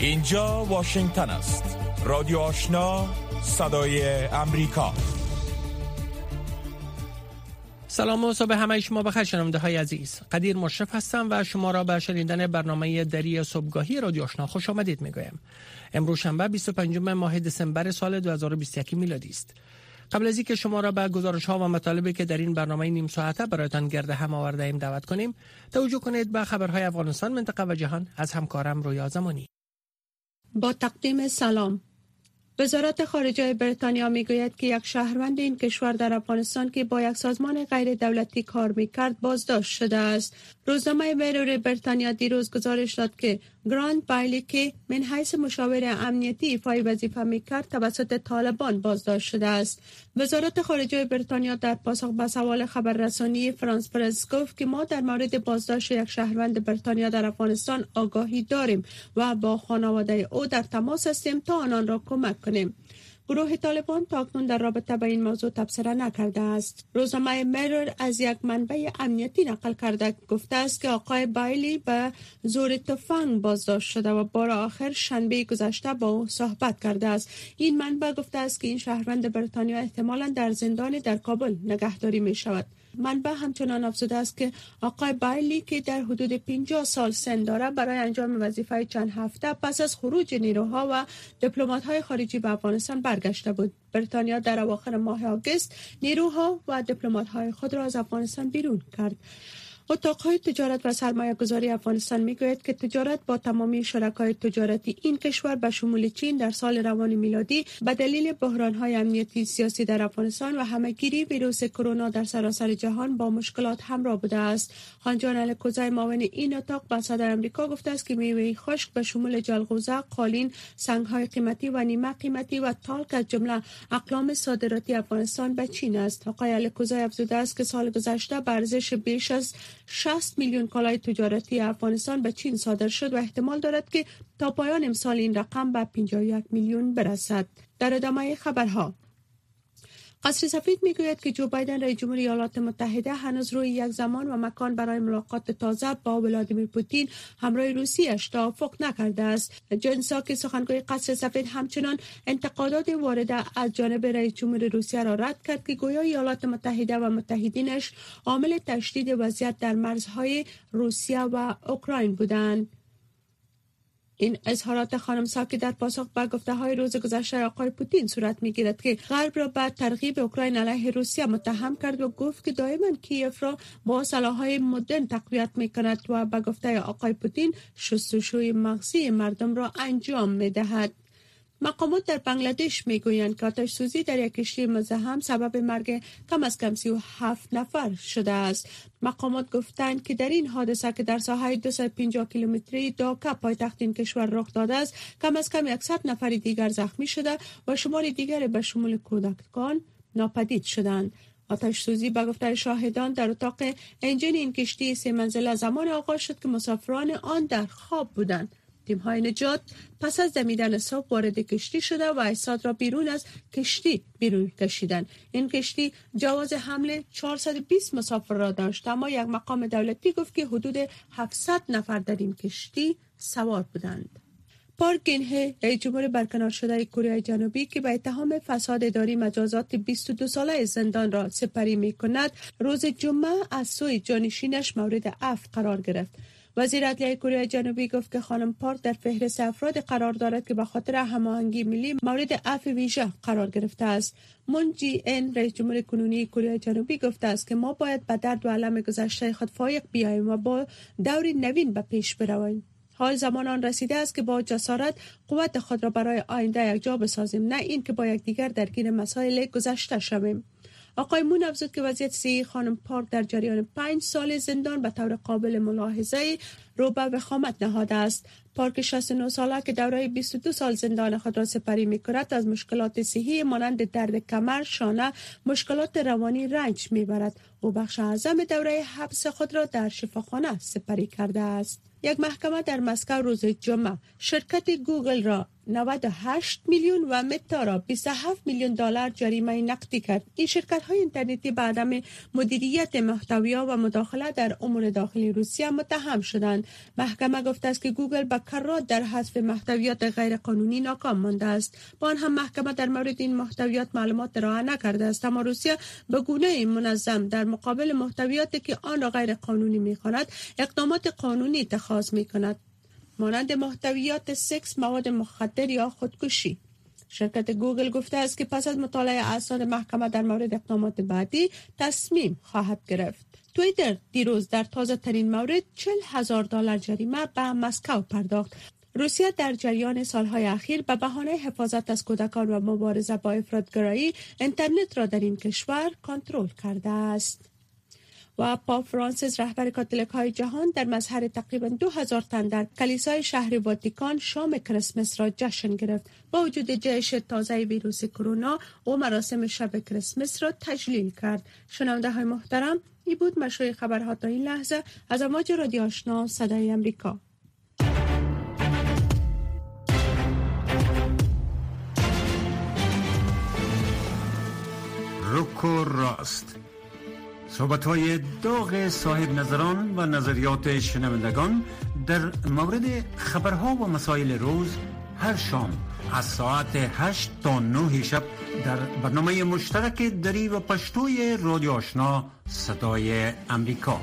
اینجا واشنگتن است. رادیو آشنا، صدای امریکا. سلام و صبح همه شما بخیر شنونده های عزیز. قدیر مشرف هستم و شما را به شنیدن برنامه دری صبحگاهی رادیو آشنا خوش آمدید میگویم. امروز شنبه 25 ماه دسامبر سال 2021 میلادی است. قبل از اینکه شما را به گزارش‌ها و مطالبی که در این برنامه نیم ساعته برایتان گرد هم آورده ایم دعوت کنیم، توجه کنید به خبرهای افغانستان، منطقه و جهان از همکارم رویا زمانی. با تقدیم سلام. وزارت خارجه بریتانیا میگوید که یک شهروند این کشور در افغانستان که با یک سازمان غیر دولتی کار میکرد بازداشت شده است. روزنامه میرور بریتانیا دیروز گزارش داد که گراند بایلی که من حیث مشاور امنیتی ایفای وظیفه میکرد توسط طالبان بازداشت شده است. وزارت خارجه بریتانیا در پاسخ به سوال خبررسانی فرانس پرس گفت که ما در مورد بازداشت یک شهروند بریتانیا در افغانستان آگاهی داریم و با خانواده او در تماس هستیم تا آنان را کمک کنیم. گروه طالبان تاکنون در رابطه با این موضوع تبصره نکرده است. روزنامه میرور از یک منبع امنیتی نقل کرده گفته است که آقای بایلی به زور تفنگ بازداشت شده و بار آخر شنبه گذشته با او صحبت کرده است. این منبع گفته است که این شهروند بریتانیا احتمالاً در زندان در کابل نگهداری می شود. منبع همچنان افزوده است که آقای بایلی که در حدود 50 سال سن دارد برای انجام وظیفه چند هفته پس از خروج نیروها و دیپلمات‌های خارجی به افغانستان برگشته بود. بریتانیا در اواخر ماه آگوست نیروها و دیپلمات‌های خود را از افغانستان بیرون کرد. اتاق‌های تجارت و سرمایه‌گذاری افغانستان می‌گوید که تجارت با تمامی شرکای تجارتی این کشور به شمول چین در سال روان میلادی به دلیل بحران‌های امنیتی سیاسی در افغانستان و همه‌گیری ویروس کرونا در سراسر جهان با مشکلات همراه بوده است. خانجان الکوزای معاون این اتاق به صدای آمریکا گفته است که میوه خشک به شمول جلغوزه، قالین، سنگ‌های قیمتی و نیمه قیمتی و تالک از جمله اقلام صادراتی افغانستان به چین است. آقای الکوزای افزوده است که سال گذشته به ارزش بیش از 60 میلیون کالای تجارتی افغانستان به چین صادر شد و احتمال دارد که تا پایان امسال این رقم به 51 میلیون برسد. در ادامه خبرها، قصر سفید میگوید که جو بایدن رئیس جمهور ایالات متحده هنوز روی یک زمان و مکان برای ملاقات تازه با ولادیمیر پوتین همراه روسیه‌اش توافق نکرده است. جن ساکی سخنگوی قصر سفید همچنان انتقادات وارده از جانب رئیس جمهور روسیه را رد کرد که گویا ایالات متحده و متحدینش عامل تشدید وضعیت در مرزهای روسیه و اوکراین بودند. این اظهارات خانم ساکی در پاسخ به گفته‌های روز گذشته آقای پوتین صورت می‌گیرد که غرب را به ترغیب اوکراین علیه روسیه متهم کرد و گفت که دائما کیف را با سلاح‌های مدرن تقویت می‌کند و به گفته آقای پوتین شستشوی مغزی مردم را انجام می‌دهد. مقامات در بنگلادش میگویند که آتش سوزی در یک کشتی مزاحم سبب مرگ کم از کم 37 نفر شده است. مقامات گفتند که در این حادثه که در ساحه 250 کیلومتری داکا پایتخت این کشور رخ داده است، کم از کم 100 نفر دیگر زخمی شده و شمار دیگر به شمول کودکان ناپدید شدند. آتش سوزی به گفته شاهدان در اتاق انجین این کشتی 3 منزله زمان آغاز شد که مسافران آن در خواب بودند. تیم‌های نجات پس از دمیدن صبح وارد کشتی شده و اجساد را بیرون از کشتی بیرون کشیدند. این کشتی جواز حمل 420 مسافر را داشت، اما یک مقام دولتی گفت که حدود 700 نفر در این کشتی سوار بودند. پارک گینهه، رئیس جمهور برکنار شده کره جنوبی که به اتهام فساد اداری مجازات 22 ساله زندان را سپری می‌کند، روز جمعه از سوی جانشینش مورد عفو قرار گرفت. وزیر عدلیه کره جنوبی گفت که خانم پارک در فهرست افراد قرار دارد که به خاطر هماهنگی ملی مورد عفو ویژه قرار گرفته است. مون جی ان، رئیس جمهور کنونی کره جنوبی گفته است که ما باید به درد و الم گذشته خود فایق بیاییم و با دور نوین به پیش برویم. حال زمان آن رسیده است که با جسارت قوت خود را برای آینده یک جا بسازیم، نه این که با یکدیگر درگیر مسائل گذشته شویم. آقای مون افزود که وضعیت صحی خانم پارک در جریان 5 سال زندان به طور قابل ملاحظه رو به وخامت نهاده است. پارک 69 ساله که دورای 22 سال زندان خود را سپری می‌کند از مشکلات صحی مانند درد کمر، شانه، مشکلات روانی رنج می‌برد. او بخش اعظم دوره حبس خود را در شفاخانه سپری کرده است. یک محکمه در مسکو روز جمعه شرکت گوگل را 98 میلیون و متا را 27 میلیون دلار جریمه نقدی کرد. این شرکت‌های اینترنتی به عدم مدیریت محتویات و مداخله در امور داخلی روسیه متهم شدند. محکمه گفته است که گوگل به کرات در حذف محتویات غیر قانونی ناکام مانده است. با آن هم محکمه در مورد این محتویات معلومات ارائه نکرده است، اما روسیه به گونه منظم در مقابل محتویاتی که آن را غیر قانونی می‌خواند اقدامات قانونی اتخاذ می‌کند، مانند محتویات سکس، مواد مخدر یا خودکشی. شرکت گوگل گفته است که پس از مطالعه اسناد محکمه در مورد اقدامات بعدی تصمیم خواهد گرفت. توییتر دیروز در تازه ترین مورد $40,000 جریمه به مسکو پرداخت. روسیه در جریان سالهای اخیر به بهانه حفاظت از کودکان و مبارزه با افراطگرایی اینترنت را در این کشور کنترل کرده است. و پاپ فرانسیس رهبر کاتولیک‌های جهان در مظهر تقریباً 2000 تن در کلیسای شهر واتیکان شام کریسمس را جشن گرفت. با وجود جهش تازه ویروس کرونا او مراسم شب کریسمس را تجلیل کرد. شنونده‌های محترم، این بود مشروع خبرها تا این لحظه از امواج رادیو آشنا صدای امریکا. روکو راست، صحبت‌های داغ صاحب نظران و نظریات شنوندگان در مورد خبرها و مسائل روز هر شام از ساعت 8 تا 9 شب در برنامه مشترک دری و پشتوی رادیو آشنا صدای امریکا.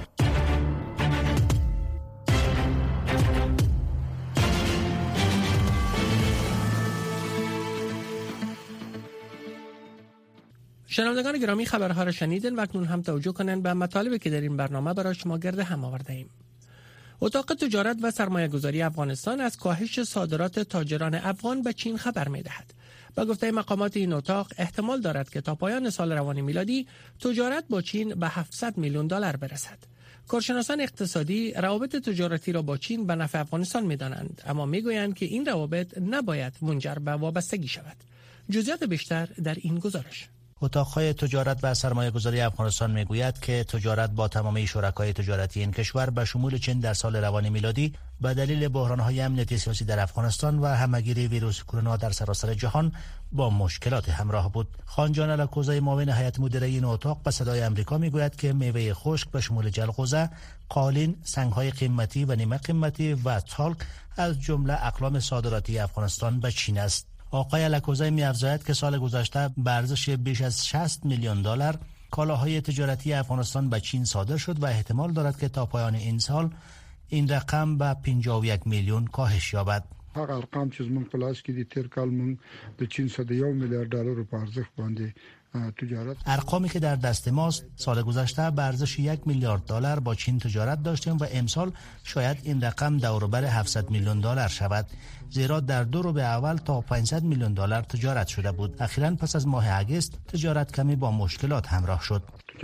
شنوندگان گرامی، خبرها را شنیدین و اکنون هم توجه کنند به مطالبی که در این برنامه برای شما گرد هم آورده ایم. اتاق تجارت و سرمایه‌گذاری افغانستان از کاهش صادرات تاجران افغان به چین خبر می‌دهد. با گفته مقامات این اتاق احتمال دارد که تا پایان سال روان میلادی تجارت با چین به $700 میلیون برسد. کارشناسان اقتصادی روابط تجارتی را با چین به نفع افغانستان می‌دانند، اما می‌گویند که این روابط نباید منجر به وابستگی شود. جزئیات بیشتر در این گزارش. اتاق‌های تجارت و سرمایه‌گذاری افغانستان میگوید که تجارت با تمامی شرکای تجارتی این کشور به شمول چین در سال روان میلادی به دلیل بحران‌های امنیتی سیاسی در افغانستان و همه‌گیری ویروس کرونا در سراسر جهان با مشکلات همراه بود. خانجان الکوزه، معاون هیئت مدیره این اتاق، به صدای آمریکا میگوید که میوه خشک به شمول جلغوزه، قالین، سنگ‌های قیمتی و نیمه قیمتی و تالک از جمله اقلام صادراتی افغانستان به چین است. آقای الکوزه می‌افزاید که سال گذشته به ارزش بیش از $60 میلیون کالاهای تجارتی افغانستان به چین صادر شد و احتمال دارد که تا پایان این سال این رقم به 51 میلیون کاهش یابد. هغه ارقام چې زموږ په لاس کې دي تیر کال موږ د چین څخه د $1 میلیارد په ارزښت باندې تجارت. ارقامی که در دست ماست سال گذشته به ارزش $1 میلیارد با چین تجارت داشتیم و امسال شاید این رقم دوروبر $700 میلیون شود، زیرا در 2 ربع اول تا $500 میلیون تجارت شده بود. اخیراً پس از ماه اگست تجارت کمی با مشکلات همراه شد.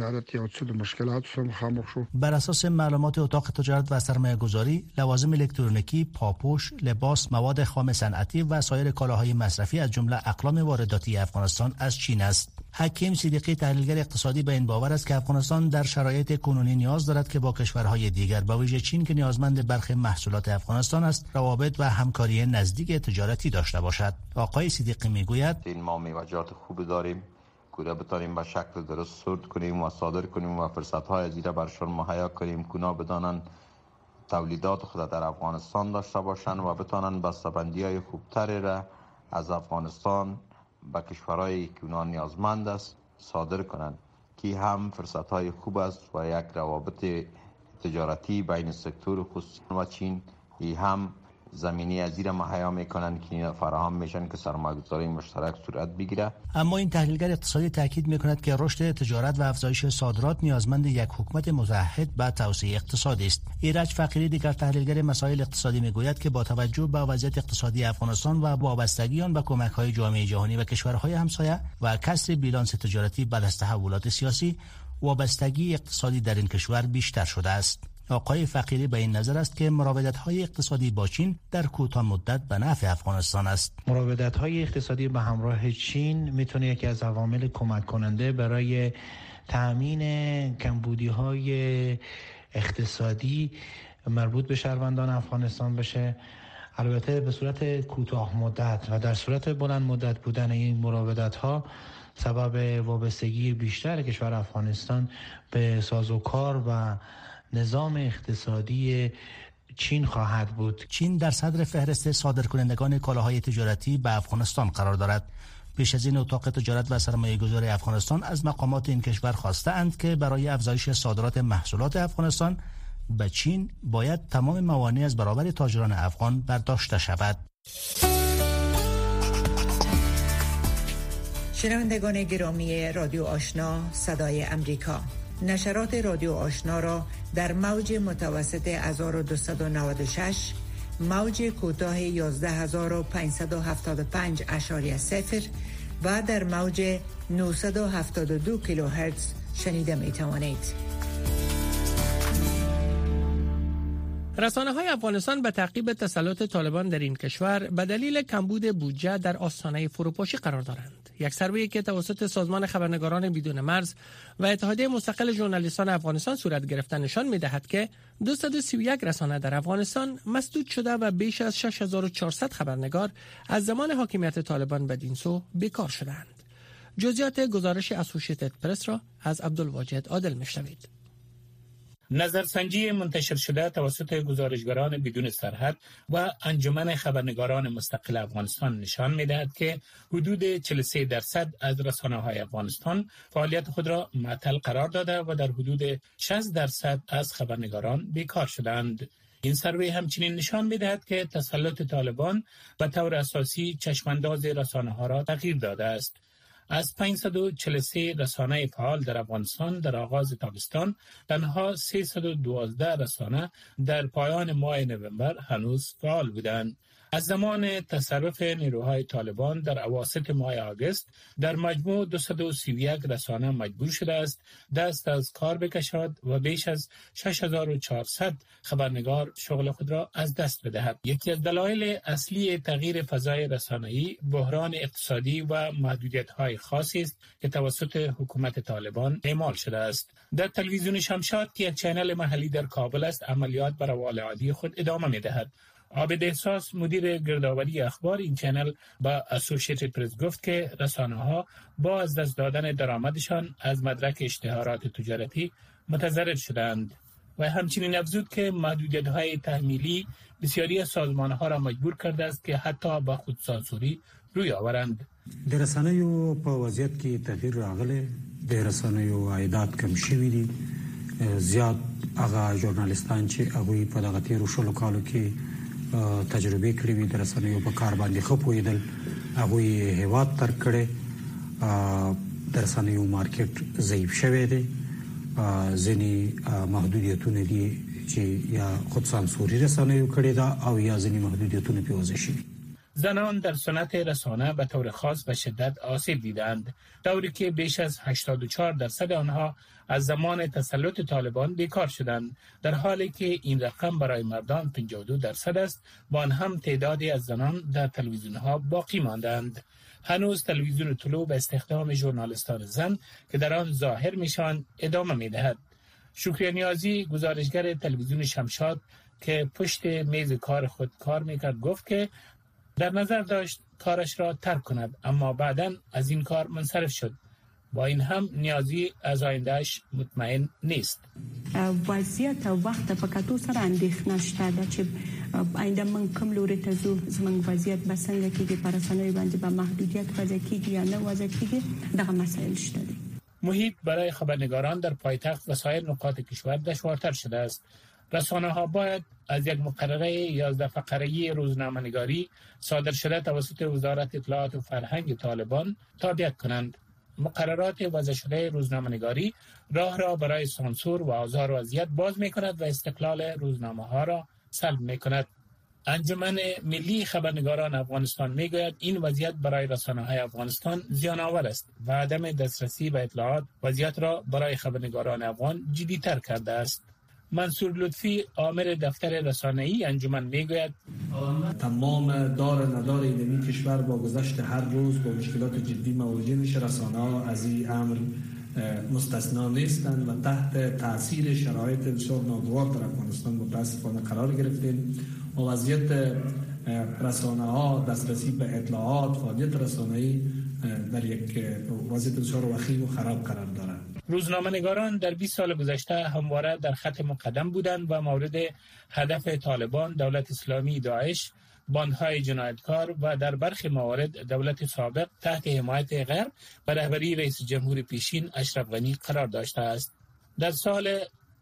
بر اساس معلومات اتاق تجارت و سرمایه‌گذاری، لوازم الکترونیکی، پاپوش، لباس، مواد خام صنعتی و سایر کالاهای مصرفی از جمله اقلام وارداتی افغانستان از چین است. حکیم صدیقی، تحلیلگر اقتصادی، به این باور است که افغانستان در شرایط کنونی نیاز دارد که با کشورهای دیگر به ویژه چین که نیازمند برخی محصولات افغانستان است، روابط و همکاری نزدیک تجارتی داشته باشد. آقای صدیقی میگوید این ما میوه‌جات خوب داریم که بتانیم به شکل درست سورت کنیم و صادر کنیم و فرصت‌های زیرا برشان مهیا کنیم که اونا بدانن تولیدات خود در افغانستان داشته باشند و بتانن بسته‌بندی‌های خوبتری را از افغانستان به کشورهایی که اونا نیازمند است صادر کنند، که هم فرصت‌های خوب است و یک روابط تجارتی بین سکتور خصوصی و چین هم زمینی از زیر مهیا میکنن که فراهم میشن که سرمایه‌گذاری مشترک صورت بگیره. اما این تحلیلگر اقتصادی تاکید میکند که رشد تجارت و افزایش صادرات نیازمند یک حکومت متحد به توسعه اقتصادی است. ایرج فقیری، دیگر تحلیلگر مسائل اقتصادی، میگوید که با توجه به وضعیت اقتصادی افغانستان و وابستگی آن به کمک‌های جامعه جهانی و کشورهای همسایه و کسر بیلانس تجارتی بعد از تحولات سیاسی، وابستگی اقتصادی در این کشور بیشتر شده است. آقای فقیری به این نظر است که مراودت‌های اقتصادی با چین در کوتاه مدت به نفع افغانستان است. مراودت‌های اقتصادی به همراه چین میتونه یکی از عوامل کمک کننده برای تأمین کمبودی‌های اقتصادی مربوط به شهروندان افغانستان بشه. البته به صورت کوتاه مدت و در صورت بلند مدت بودن این مراودت‌ها سبب وابستگی بیشتر کشور افغانستان به سازوکار و نظام اقتصادی چین خواهد بود. چین در صدر فهرست صادرکنندگان کالاهای تجارتی به افغانستان قرار دارد. پیش از این اتاق تجارت و سرمایه‌گذاری افغانستان از مقامات این کشور خواسته‌اند که برای افزایش صادرات محصولات افغانستان به چین باید تمام موانع از برابر تاجران افغان برداشته شود. شنوندگان گرامی رادیو آشنا صدای امریکا، نشرات رادیو آشنا را در موج متوسط 1296 موج کوتاه 11575.0 و در موج 972 کیلوهرتز شنیده می توانید. رسانه‌های افغانستان به تعقیب تسلط طالبان در این کشور به دلیل کمبود بودجه در آستانه فروپاشی قرار دارند. یک سروی که توسط سازمان خبرنگاران بدون مرز و اتحادیه مستقل ژورنالیستان افغانستان صورت گرفته نشان می‌دهد که 231 رسانه در افغانستان مسدود شده و بیش از 6400 خبرنگار از زمان حاکمیت طالبان بدین سو بیکار شدند. جزئیات گزارش اسوشییتد پرس را از عبدالواجد عادل می‌شنوید. نظرسنجی منتشر شده توسط گزارشگران بدون سرحد و انجمن خبرنگاران مستقل افغانستان نشان می‌دهد که حدود 43% از رسانه‌های افغانستان فعالیت خود را معطل قرار داده و در حدود 60% از خبرنگاران بیکار شدند. این سروی همچنین نشان می‌دهد که تسلط طالبان به طور اساسی چشمانداز رسانه‌ها را تغییر داده است. از 543 رسانه فعال در افغانستان در آغاز تابستان، تنها 312 رسانه در پایان ماه نوامبر هنوز فعال بودند. از زمان تصرف نیروهای طالبان در اواسط ماه آگوست در مجموع 231 رسانه مجبور شده است دست از کار بکشد و بیش از 6400 خبرنگار شغل خود را از دست بدهد. یکی از دلایل اصلی تغییر فضای رسانه‌ای بحران اقتصادی و محدودیت‌های خاصی است که توسط حکومت طالبان اعمال شده است. در تلویزیون شمشاد که یک چینل محلی در کابل است، عملیات بر روال عادی خود ادامه می‌دهد. عابد احساس مدیر گردآوری اخبار این چینل با اسوشییتد پرس گفت که رسانه‌ها با از دست دادن درآمدشان از مدرک اشتهارات تجارتی متضرر شدند و همچنین افزود که محدودیت‌های تحمیلی بسیاری از سازمان‌ها را مجبور کرده است که حتی با خودسانسوری روی آورند. د رسنیو په وضعیت کې تغییر راغلی، د رسنیو عایدات کم شوي دي، زیات هغه ژورنالیستان چې هغوی په دغه تیرو شلو کالو کې تجربه کړې وي د رسنیو په کار باندې ښه پوهېدل، هغوی هېواد ترک کړی، د رسنیو مارکیټ ضعیف شوی دی، ځینې محدودیتونه دي چې یا خودسانسوري رسنیو کړې ده او یا ځینې محدودیتونه پرې وضع شوي. زنان در صنعت رسانه به طور خاص به شدت آسیب دیدند، طوری که بیش از 84% آنها از زمان تسلط طالبان بیکار شدند، در حالی که این رقم برای مردان 52% است و آن هم تعدادی از زنان در تلویزیون‌ها باقی ماندند. هنوز تلویزیون طلوع به استخدام ژورنالیستان زن که در آن ظاهر میشوند ادامه می‌دهد. شکریه نیازی گزارشگر تلویزیون شمشاد که پشت میز کار خود کار می‌کرد گفت که در نظر داشت کارش را ترک کند، اما بعداً از این کار منصرف شد. با این هم نیازی از آیندهش مطمئن نیست. وضعیت وخت په کتو سره اندېښنه شته ده چې آینده من کوم لوري ته ځو، زموږ وضعیت به څنګه کېږي، په رسنیو باندې به محدودیت وضع کېږي یا نه وضع کېږي، دغه مسایل شته دي. محیط برای خبرنگاران در پایتخت و سایر نقاط کشور دشوارتر شده است. رسانه‌ها باید از یک مقرره 11 فقره‌ای روزنامه‌نگاری صادر شده توسط وزارت اطلاعات و فرهنگ طالبان تابعیت کنند. مقررات وضع شده روزنامه‌نگاری راه را برای سانسور و آزار و اذیت باز می‌کند و استقلال روزنامه‌ها را سلب می‌کند. انجمن ملی خبرنگاران افغانستان می‌گوید این وضعیت برای رسانه‌های افغانستان زیان‌آور است و عدم دسترسی به اطلاعات وضعیت را برای خبرنگاران افغان جدی‌تر کرده است. منصور لطفی آمر دفتر رسانه‌ای انجمن میگوید تمام دار ندار این کشور با گذشت هر روز با مشکلات جدی مواجه میشه. رسانه‌ها از این امر مستثنا نیستند و تحت تاثیر شرایط بسیار ناگوار در افغانستان متاسفانه قرار گرفتیم و وضعیت رسانه ها دسترسی به اطلاعات، فعالیت رسانه‌ای در یک وضعیت بسیار وخیم و خراب قرار دارند. روزنامه‌نگاران در 20 سال گذشته همواره در خط مقدم بودند و مورد هدف طالبان، دولت اسلامی، داعش، باندهای جنایتکار و در برخی موارد دولت سابق تحت حمایت غرب به رهبری رئیس جمهور پیشین اشرف غنی قرار داشته است. در سال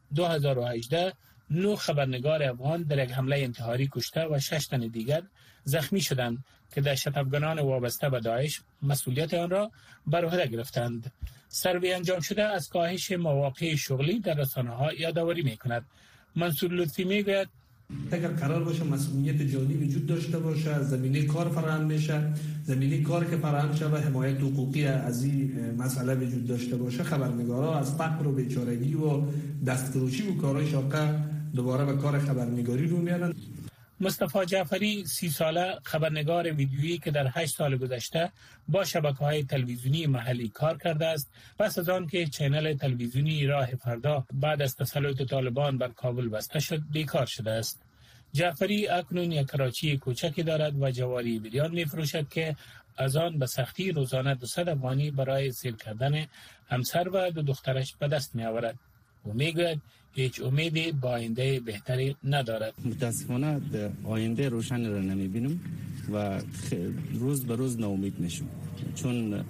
2018 9 خبرنگار افغان در یک حمله انتحاری کشته و 6 تن دیگر زخمی شدند که دهشت افغانان وابسته به داعش مسئولیت آن را بر عهده گرفتند. سروی انجام شده از کاهش مواقع شغلی در رسانه‌ها یادآوری می‌کند. منصور لطفی میگوید اگر قرار باشه مسئولیت جانی وجود داشته باشه، زمینه کار فراهم میشه، زمینه کار که فراهم شده و حمایت حقوقی از این مسئله وجود داشته باشه، خبرنگارا از فقر و بیچارگی و دستفروشی و کارهای شاقه دوباره به کار خبرنگاری رو میارن. مصطفی جعفری 30 ساله خبرنگار ویدیویی که در 8 سال گذشته با شبکه‌های تلویزیونی محلی کار کرده است، پس از آن که چینل تلویزیونی راه فردا بعد از تسلط طالبان بر کابل بسته شد بیکار شده است. جعفری اکنون یک کراچی کوچکی دارد و جواری بریان می‌فروشد که از آن به سختی روزانه 200 افغانی برای سیر کردن همسر و 2 دخترش به دست می‌آورد. و میگوید هیچ امیدی با آینده بهتری ندارد. متاسفانه آینده روشن را نمیبینم و روز به روز ناامید میشم، چون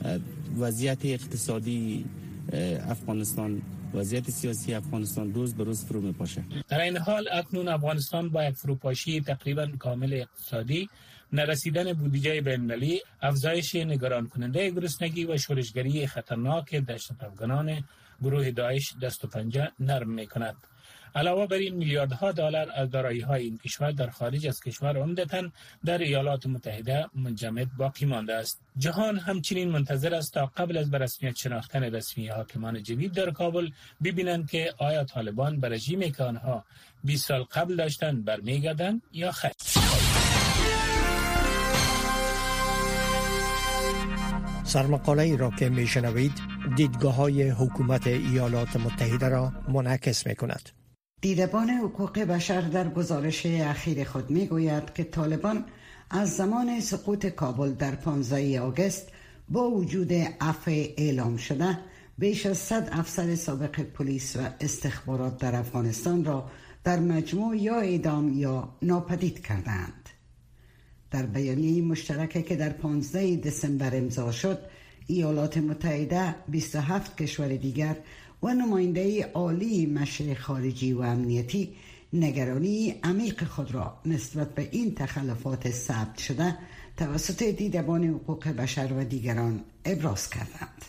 وضعیت اقتصادی افغانستان، وضعیت سیاسی افغانستان روز به روز فرو میپاشه. در این حال اکنون افغانستان با یک فروپاشی تقریبا کامل اقتصادی، نرسیدن بودجه بین‌المللی، افزایش نگران کننده گرسنگی و شورشگری خطرناک دهشت افغانان گروه داعش دست و پنجه نرم می‌کند. علاوه بر این میلیاردها دلار از دارایی‌های این کشور در خارج از کشور عمدتاً در ایالات متحده منجمد باقی مانده است. جهان همچنین منتظر است تا قبل از به رسمیت شناختن رسمی حاکمان جدید در کابل ببینند که آیا طالبان به رژیمی که آنها 20 سال قبل داشتند برمیگردند یا خیر. سرمقاله ای را که میشنوید دیدگاه‌های حکومت ایالات متحده را منعکس می‌کند. دیدبان حقوق بشر در گزارش اخیر خود می‌گوید که طالبان از زمان سقوط کابل در 15 آگوست با وجود عفو اعلام شده بیش از 100 افسر سابق پلیس و استخبارات در افغانستان را در مجموع یا اعدام یا ناپدید کردند. در بیانیه مشترکی که در 15 دسامبر امضا شد، ایالات متحده، 27 کشور دیگر و نماینده عالی مشر خارجی و امنیتی نگرانی عمیق خود را نسبت به این تخلفات ثبت شده توسط دیدبان حقوق بشر و دیگران ابراز کردند.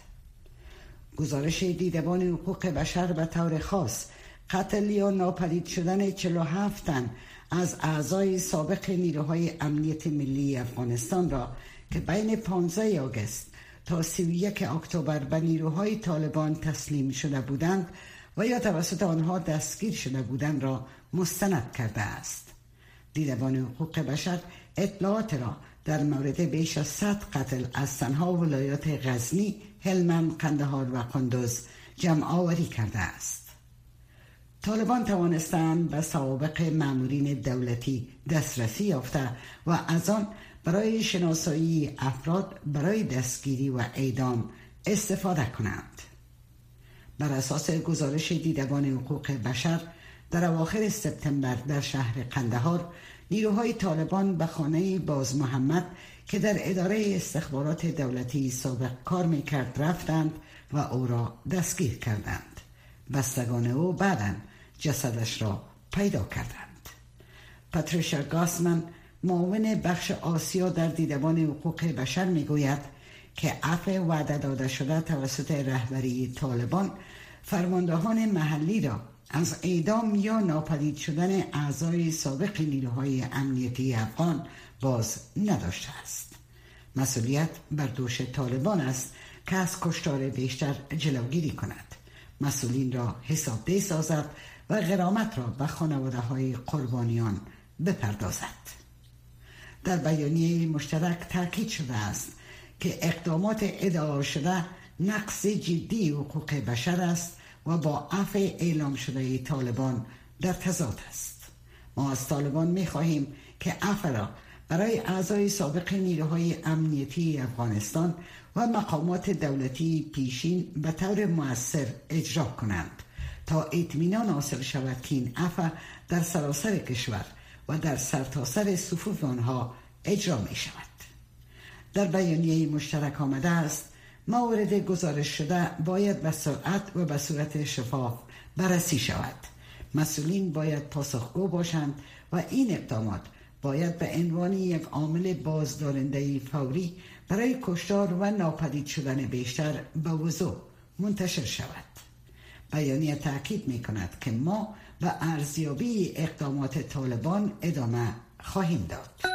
گزارش دیدبان حقوق بشر به طور خاص قتل یا ناپدید شدن 47 تن از اعضای سابق نیروهای امنیت ملی افغانستان را که بین 15 آگوست تا 31 اکتبر به نیروهای طالبان تسلیم شده بودند و یا توسط آنها دستگیر شده بودند را مستند کرده است. دیدبان حقوق بشر اطلاعات را در مورد بیش از 100 قتل از تنها ولایات غزنی، هلمند، قندهار و قندوز جمع آوری کرده است. طالبان توانستند به سوابق مامورین دولتی دسترسی یافته و از آن برای شناسایی افراد برای دستگیری و اعدام استفاده کنند. بر اساس گزارش دیدبان حقوق بشر در اواخر سپتامبر در شهر قندهار نیروهای طالبان به خانه باز محمد که در اداره استخبارات دولتی سابق کار میکرد رفتند و او را دستگیر کردند. بستگان او بعداً جسدش را پیدا کردند. پاتریشا گاسمن، معاون بخش آسیا در دیدبان حقوق بشر میگوید که عفو وعده داده شده توسط رهبری طالبان فرماندهان محلی را از اعدام یا ناپدید شدن اعضای سابق نیروهای امنیتی افغان باز نداشته است. مسئولیت بر دوش طالبان است که از کشتار بیشتر جلوگیری کند، مسئولین را حسابدهی سازد و غرامت را به خانواده های قربانیان بپردازد. در بیانیه مشترک تاکید شده است که اقدامات ادعا شده نقض جدی حقوق بشر است و با عفو اعلام شده طالبان در تضاد است. ما از طالبان می‌خواهیم که عفو را برای اعضای سابق نیروهای امنیتی افغانستان و مقامات دولتی پیشین به طور مؤثر اجرا کنند تا اطمینان حاصل شود که این عفو در سراسر کشور و در سرتاسر صفوف آنها اجرا می شود. در بیانیه مشترک آمده است موارد گزارش شده باید به سرعت و به صورت شفاف بررسی شود. مسئولین باید پاسخگو باشند و این اقدامات باید به عنوان یک عامل بازدارنده فوری برای کشتار و ناپدید شدن بیشتر به وضوح منتشر شود. بیانیه تأکید می کند که ما به ارزیابی اقدامات طالبان ادامه خواهیم داد.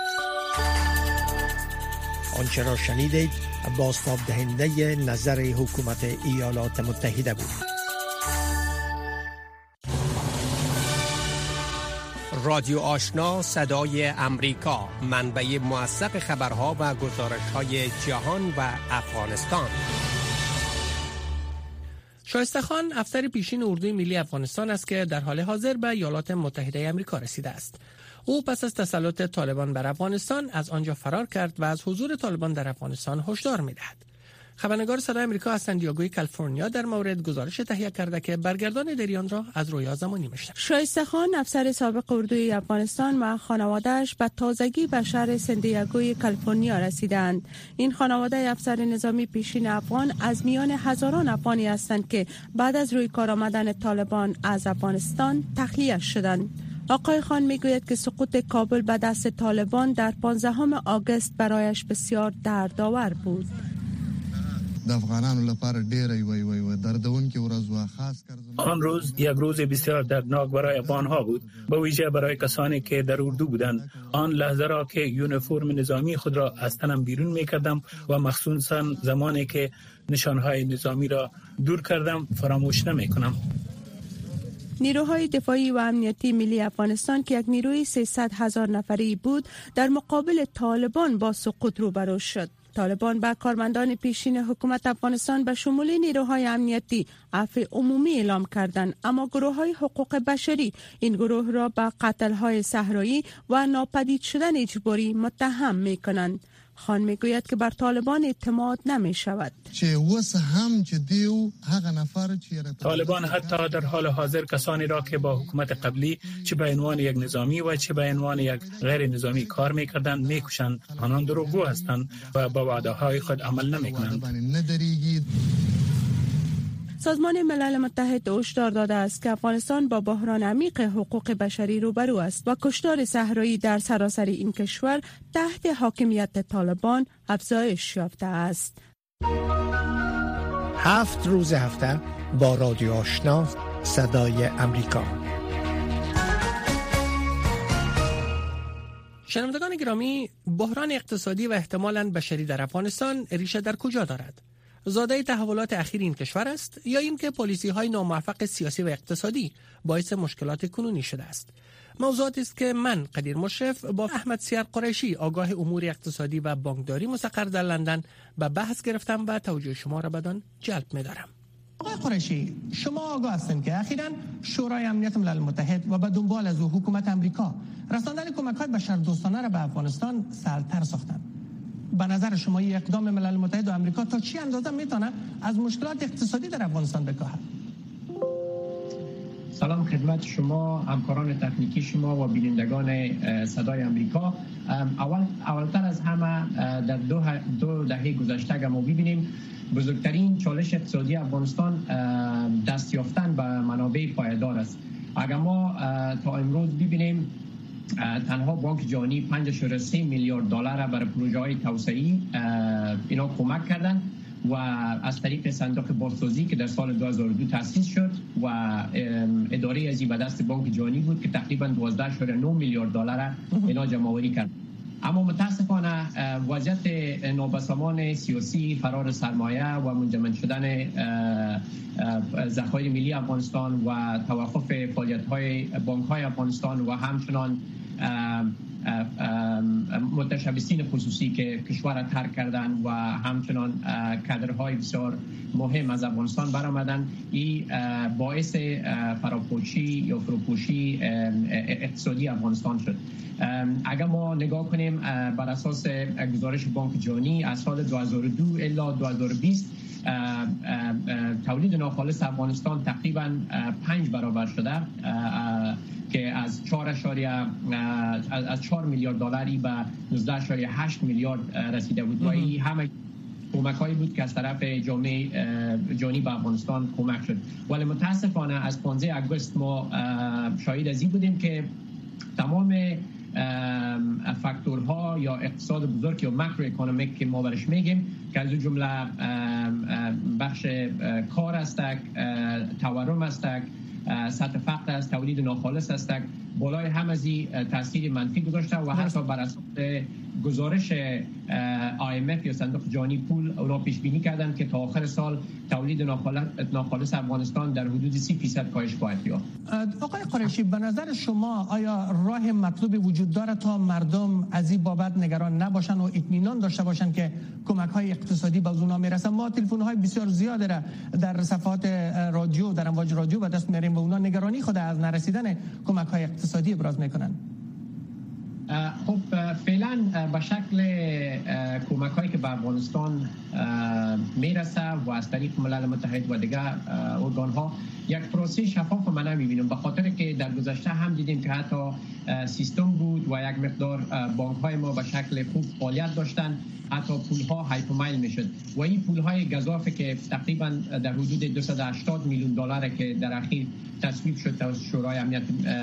آنچه را شنیدید بازتاب دهنده نظر حکومت ایالات متحده بود. رادیو آشنا صدای امریکا، منبع موثق خبرها و گزارش‌های جهان و افغانستان. شایسته خان افسر پیشین اردوی ملی افغانستان است که در حال حاضر به ایالات متحده آمریکا رسیده است. او پس از تسلط طالبان بر افغانستان از آنجا فرار کرد و از حضور طالبان در افغانستان هشدار می‌دهد. خبرنگار صدای آمریکا از سن دیاگوی کالیفرنیا در مورد گزارش تهیه کرده که برگردان دریان را از رویا زمانی می‌شنویم. شایسته خان افسر سابق اردوی افغانستان و خانواده‌اش به تازگی به شهر سن دیاگوی کالیفرنیا رسیدند. این خانواده افسر نظامی پیشین افغان از میان هزاران افغانی هستند که بعد از روی کار آمدن طالبان از افغانستان تخلیه شدند. آقای خان میگوید که سقوط کابل به دست طالبان در 15 آگوست برایش بسیار دردآور بود. آن روز یک روز بسیار دردناک برای افغان‌ها بود، به ویژه برای کسانی که در اردو بودند. آن لحظه را که یونیفرم نظامی خود را از تنم بیرون می‌کردم و مخصوصاً زمانی که نشانهای نظامی را دور کردم فراموش نمی‌کنم. نیروهای دفاعی و امنیتی ملی افغانستان که یک نیروی 300,000 نفری بود در مقابل طالبان با سقوط روبرو شد. طالبان به کارمندان پیشین حکومت افغانستان به شمول نیروهای امنیتی عفو عمومی اعلام کردند، اما گروه‌های حقوق بشری این گروه را به قتل‌های صحرایی و ناپدید شدن اجباری متهم می‌کنند. خان میگوید که بر طالبان اعتماد نمی شود. طالبان حتی در حال حاضر کسانی را که با حکومت قبلی چه به عنوان یک نظامی و چه به عنوان یک غیر نظامی کار میکردند میکشند. آنان دروغگو هستند و با وعده های خود عمل نمیکنند. سازمان ملل متحد هشدار داده است که افغانستان با بحران عمیق حقوق بشری روبرو است و کشتار صحرایی در سراسر این کشور تحت حاکمیت طالبان افزایش یافته است. 7 روز هفته با رادیو آشنا صدای امریکا. شنوندگان گرامی، بحران اقتصادی و احتمالاً بشری در افغانستان ریشه در کجا دارد؟ زاده تحولات اخیر این کشور است یا اینکه پالیسی‌های ناموفق سیاسی و اقتصادی باعث مشکلات کنونی شده است؟ موضوعاتی است که من قدیر مشرف با احمد سیار قریشی آگاه امور اقتصادی و بانکداری مستقر در لندن به بحث گرفتم و توجه شما را بدان جلب می‌دارم. آقای قریشی، شما آگاه هستید که اخیراً شورای امنیت ملل متحد و به دنبال از او حکومت آمریکا رساندن کمک‌های بشردوستانه را به افغانستان سهل‌تر ساختند. به نظر شما این اقدام ملل متحد و آمریکا تا چی اندازه میتونه از مشکلات اقتصادی در افغانستان بکاهد؟ سلام خدمت شما، همکاران تکنیکی شما و بینندگان صدای آمریکا. اولتر از همه در دو دهه گذشته ما ببینیم بزرگترین چالش اقتصادی افغانستان دست یافتن به منابع پایدار است. اگر ما تا امروز ببینیم تنها بانک جهانی 5.3 میلیارد دلار برای پروژه‌های توسعه‌ای اینا کمک کردند و از طریق صندوق بازسازی که در سال 2002 تأسیس شد و اداره ازی به دست بانک جهانی بود که تقریبا 12.9 میلیارد دلار اینا جمع‌آوری کرد. اما متاسفانه وضعیت نابسامان سیاسی، فرار سرمایه و منجمد شدن ذخایر ملی افغانستان و توقف فعالیت‌های بانک‌های افغانستان و همچنان متشبثین خصوصی که کشور را ترک کردن و همچنان کادرهای بسیار مهم از افغانستان برآمدن، این باعث فراپوشی یا فروپوشی اقتصادی افغانستان شد. اگر ما نگاه کنیم بر اساس گزارش بانک جهانی از سال 2002 الی 2020 تولید ناخالص افغانستان تقریبا 5 برابر شده که از 4 میلیارد دلاری به 19.8 میلیارد رسیده بود و این همه کمک‌هایی بود که از طرف جامعه جهانی به افغانستان کمک شد. ولی متاسفانه از 15 آگوست ما شاهد از این بودیم که تمام فاکتورها یا اقتصاد بزرگ یا ماکرو اکونومیک که ما برش میگیم که از جمله بخش کار است، تورم است، سطح فقر است، تولید ناخالص است، بالای هم از این تاثیر منفی گذاشته و حتی بر اساس گزارش IMF یا صندوق جهانی پول اونا پیش بینی کردن که تا آخر سال تولید ناخالص افغانستان در حدود 30% کاهش خواهد یافت. آقای قریشی، به نظر شما آیا راه مطلوب وجود داره تا مردم از این بابت نگران نباشن و اطمینان داشته باشن که کمک‌های اقتصادی به اونها میرسه؟ ما تلفن‌های بسیار زیاد را در صفحات رادیو، در امواج رادیو به دست میاریم و اونها نگرانی خود از نرسیدن کمک‌های اقتصادی ابراز میکنن. خب فعلا به شکل کمک هایی که به افغانستان میرسه و از طریق ملل متحد و دیگر ارگان ها یک پروسه شفاف من نمیبینم، به خاطر که در گذشته هم دیدیم که حتی سیستم بود و یک مقدار بانک های ما به شکل خوب فعالیت داشتن، حتی پول ها هایپومایل میشد و این پول های گزافه که تقریبا در حدود 280 میلیون دلار که در اخیر تصویب شد توسط شورای امنیت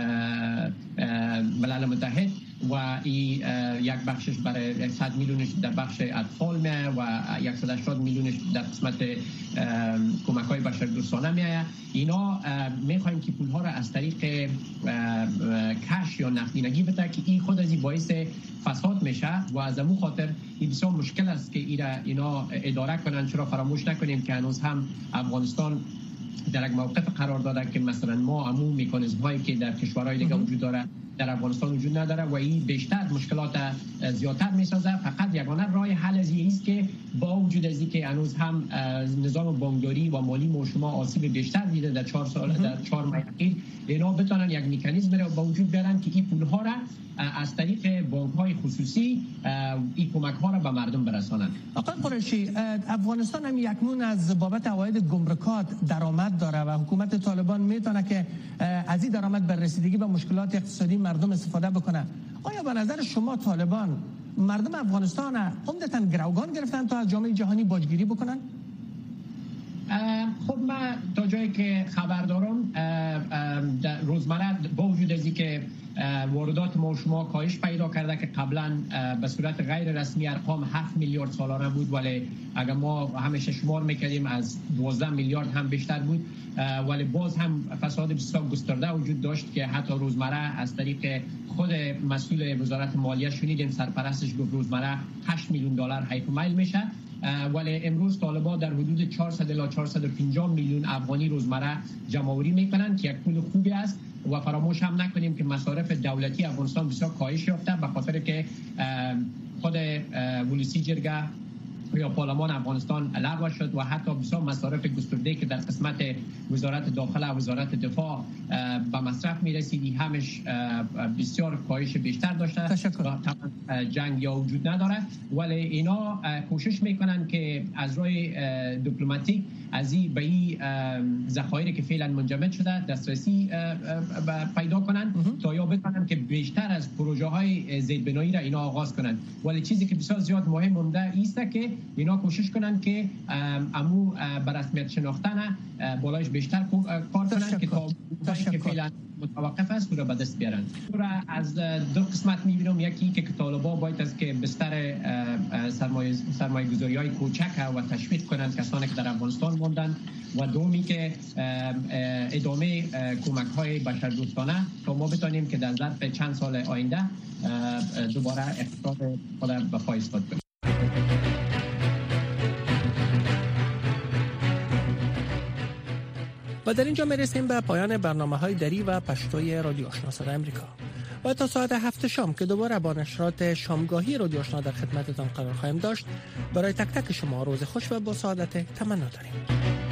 ملل متحد و این یک بخشش برای 100 میلیونش در بخش اطفال میایه و 180 میلیونش در قسمت کمک های بشردوستانه میایه. اینا میخوایم که پول ها را از طریق کش یا نقدینگی بده که این خود از این باعث فساد میشه و از امون خاطر این بسیار مشکل است که اینا اداره کنن. چرا فراموش نکنیم که هنوز هم افغانستان در یک موقف قرار داده که مثلا ما عموم میکانیزم هایی که در کشورهای دیگه وجود داره در افغانستان وجود نداره و این بیشتر مشکلات زیادتر میسازه. فقط یگانه راه حل از این است که با وجود از اینکه هنوز هم نظام بانکداری و مالی ما شما آسیب بیشتر دیده در 4 سال در 4 ماه اخیر، اینا بتونن یک مکانیزم رو با وجود بیارن که این پول ها را از طریق بانک های خصوصی این کمک ها را به مردم برسانند. آقای قریشی، افغانستان هم یکنون از بابت عواید گمرکات درآمد داره و حکومت طالبان میتونه که از این درآمد بر رسیدگی به مشکلات اقتصادی مردم استفاده بکنه. آیا به نظر شما طالبان مردم افغانستان عمدتاً گروگان گرفتن تا از جامعه جهانی باجگیری بکنن؟ خب من تا جایی که خبر دارم روزمره با وجود از اینکه واردات ما شما کاهش پیدا کرده که قبلا به صورت غیر رسمی ارقام 7 میلیارد سالانه بود، ولی اگر ما همیشه شمار میکردیم از 12 میلیارد هم بیشتر بود، ولی باز هم فساد بسیار گسترده وجود داشت که حتی روزمره از طریق خود مسئول وزارت مالیه شنیدیم سرپرستش گفت روزمره 8 میلیون دلار هایپومایل میشه. ولی امروز طالبان در حدود 400 الی 450 میلیون افغانی روزمره جمع‌آوری میکنن که یک پول خوبی است و فراموش هم نکنیم که مصارف دولتی افغانستان بسیار کاهش یافته به خاطر که خود ولسی جرگه یا پارلمان افغانستان لغو شد و حتی بسیار مصارف گسترده که در قسمت وزارت داخله و وزارت دفاع به مصرف میرسیدی همش بسیار کاهش بیشتر داشته و جنگ یا وجود نداره. ولی اینا کوشش میکنن که از راه دیپلماتیک از این به این ذخایر که فعلا منجمد شده دسترسی پیدا کنن تا یا بتونن که بیشتر از پروژه های زیربنایی را اینا آغاز کنن. ولی چیزی که بسیار زیاد مهم مونده است که اینا کوشش کنن که امو بر رسمیت شناختن بالایش بیشتر کار کنن که تا که فعلا متوقف است رو به دست بیارن. از دو قسمت میبینم، یکی که طالبان باید است که بستر سرمایه گذاری های کوچک و تشویق کنند کسانی که در افغانستان موندن و دومی که ادامه کمک های بشردوستانه تا ما بتانیم که در ظرف چند سال آینده دوباره اقتصاد خود به پای ایستاد کنیم. و در اینجا میرسیم به پایان برنامه‌های دری و پشتوی رادیو آشنا صدای آمریکا. و تا ساعت 7 شام که دوباره با نشرات شامگاهی رادیو آشنا در خدمتتان قرار خواهیم داشت. برای تک تک شما روز خوش و با سعادت تمنا داریم.